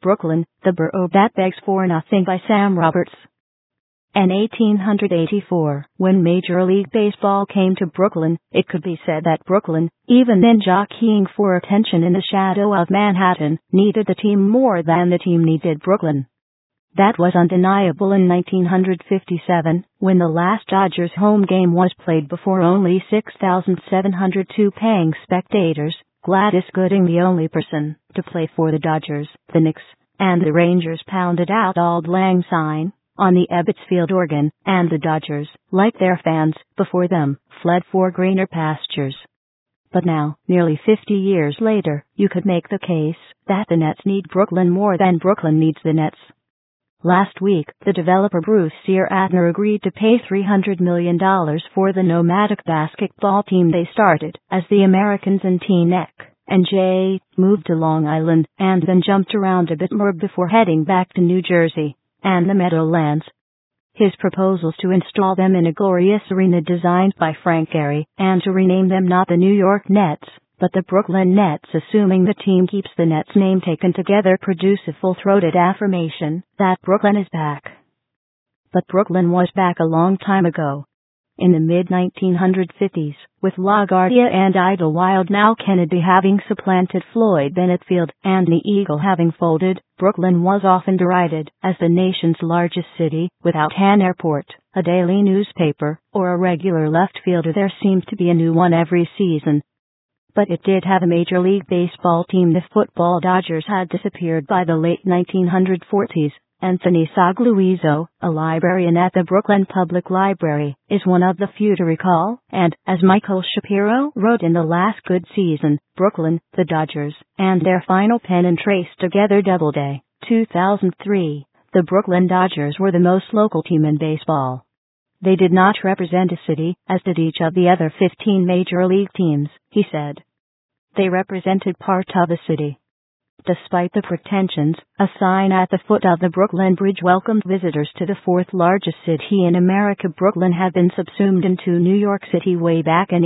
Brooklyn, the borough that begs for nothing by Sam Roberts. In 1884, when Major League Baseball came to Brooklyn, it could be said that Brooklyn, even then jockeying for attention in the shadow of Manhattan, needed the team more than the team needed Brooklyn. That was undeniable in 1957, when the last Dodgers home game was played before only 6,702 paying spectators, Gladys Gooding the only person to play for the Dodgers, the Knicks, and the Rangers pounded out Auld Lang Syne on the Ebbets Field organ, and the Dodgers, like their fans before them, fled for greener pastures. But now, nearly 50 years later, you could make the case that the Nets need Brooklyn more than Brooklyn needs the Nets. Last week, the developer Bruce Sear-Adner agreed to pay $300 million for the nomadic basketball team they started as the Americans in Teaneck, moved to Long Island, and then jumped around a bit more before heading back to New Jersey and the Meadowlands. His proposals to install them in a glorious arena designed by Frank Gehry, and to rename them not the New York Nets, but the Brooklyn Nets, assuming the team keeps the Nets name, taken together produce a full-throated affirmation that Brooklyn is back. But Brooklyn was back a long time ago. In the mid-1950s, with LaGuardia and Idlewild, now Kennedy having supplanted Floyd Bennett Field, and the Eagle having folded, Brooklyn was often derided as the nation's largest city, without an airport, a daily newspaper, or a regular left fielder. There seemed to be a new one every season. But it did have a Major League Baseball team. The football Dodgers had disappeared by the late 1940s. Anthony Sagluiso, a librarian at the Brooklyn Public Library, is one of the few to recall, and, as Michael Shapiro wrote in The Last Good Season, Brooklyn, the Dodgers, and their final pen and trace together Doubleday, 2003, the Brooklyn Dodgers were the most local team in baseball. They did not represent a city, as did each of the other 15 Major League teams, he said. They represented part of a city. Despite the pretensions, a sign at the foot of the Brooklyn Bridge welcomed visitors to the fourth largest city in America. Brooklyn had been subsumed into New York City way back in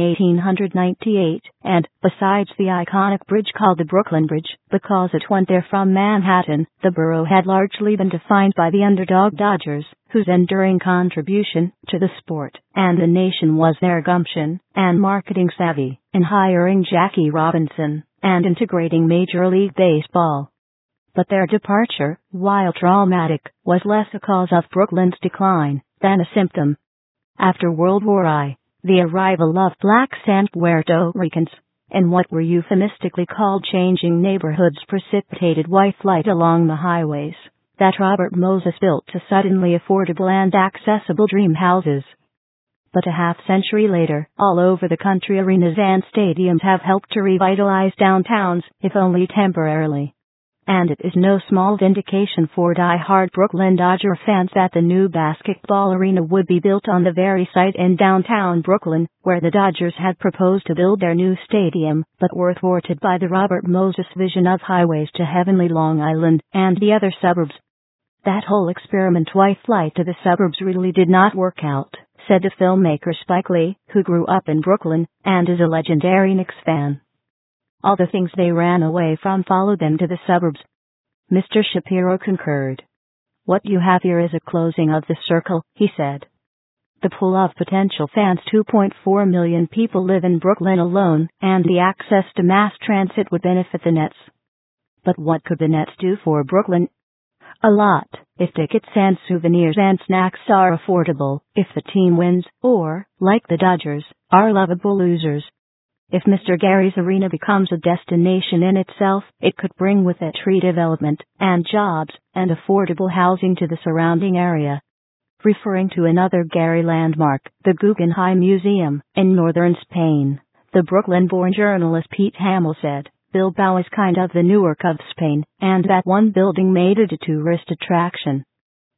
1898, and, besides the iconic bridge called the Brooklyn Bridge, because it went there from Manhattan, the borough had largely been defined by the underdog Dodgers, whose enduring contribution to the sport and the nation was their gumption and marketing savvy in hiring Jackie Robinson and integrating Major League Baseball. But their departure, while traumatic, was less a cause of Brooklyn's decline than a symptom. After World War I, the arrival of black San Puerto Ricans, in what were euphemistically called changing neighborhoods, precipitated white flight along the highways that Robert Moses built to suddenly affordable and accessible dream houses. But a half-century later, all over the country, arenas and stadiums have helped to revitalize downtowns, if only temporarily. And it is no small vindication for die-hard Brooklyn Dodger fans that the new basketball arena would be built on the very site in downtown Brooklyn, where the Dodgers had proposed to build their new stadium, but were thwarted by the Robert Moses vision of highways to heavenly Long Island and the other suburbs. That whole experiment, white flight to the suburbs, really did not work out, said the filmmaker Spike Lee, who grew up in Brooklyn and is a legendary Knicks fan. All the things they ran away from followed them to the suburbs. Mr. Shapiro concurred. What you have here is a closing of the circle, he said. The pool of potential fans, 2.4 million people live in Brooklyn alone, and the access to mass transit would benefit the Nets. But what could the Nets do for Brooklyn? A lot, if tickets and souvenirs and snacks are affordable, if the team wins, or, like the Dodgers, are lovable losers. If Mr. Gehry's arena becomes a destination in itself, it could bring with it tree development, and jobs, and affordable housing to the surrounding area. Referring to another Gehry landmark, the Guggenheim Museum, in northern Spain, the Brooklyn-born journalist Pete Hamill said, Bilbao is kind of the Newark of Spain, and that one building made it a tourist attraction.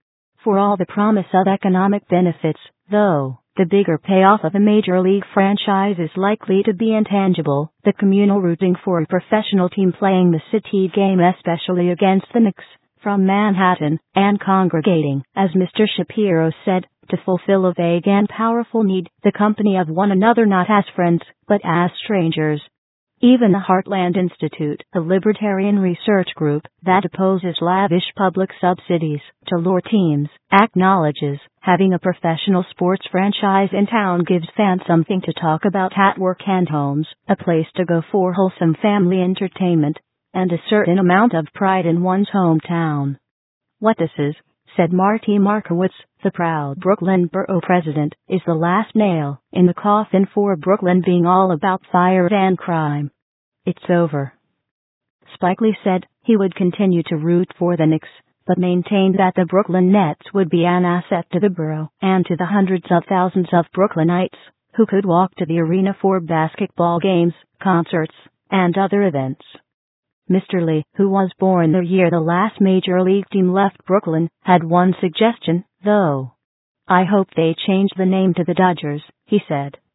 For all the promise of economic benefits, though, the bigger payoff of a major league franchise is likely to be intangible, the communal rooting for a professional team playing the city game, especially against the Knicks, from Manhattan, and congregating, as Mr. Shapiro said, to fulfill a vague and powerful need, the company of one another not as friends, but as strangers. Even the Heartland Institute, a libertarian research group that opposes lavish public subsidies to lure teams, acknowledges having a professional sports franchise in town gives fans something to talk about at work and homes, a place to go for wholesome family entertainment, and a certain amount of pride in one's hometown. What this is, said Marty Markowitz, the proud Brooklyn Borough president, is the last nail in the coffin for Brooklyn being all about fire and crime. It's over. Spike Lee said he would continue to root for the Knicks, but maintained that the Brooklyn Nets would be an asset to the borough and to the hundreds of thousands of Brooklynites who could walk to the arena for basketball games, concerts, and other events. Mr. Lee, who was born the year the last major league team left Brooklyn, had one suggestion, though. I hope they change the name to the Dodgers, he said.